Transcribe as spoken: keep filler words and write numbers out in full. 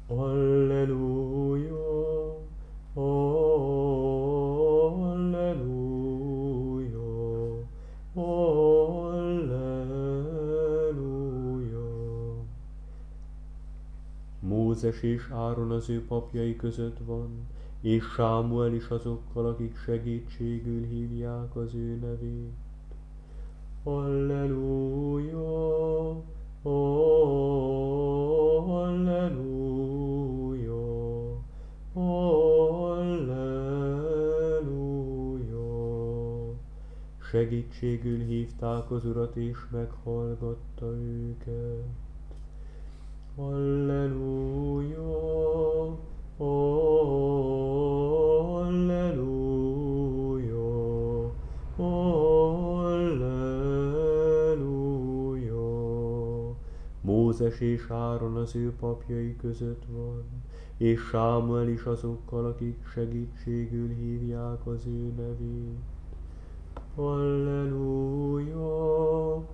Alleluja, Alleluja, Alleluja. Mózes és Áron az ő papjai között van, és Sámuel is azokkal, akik segítségül hívják az ő nevét. Alleluja, Alleluja, Alleluja. Segítségül hívták az Urat, és meghallgatta őket. Alleluja, Alleluja, Alleluja. Mózes és Áron az ő papjai között van, és Sámuel is azokkal, akik segítségül hívják az ő nevét. Alleluja,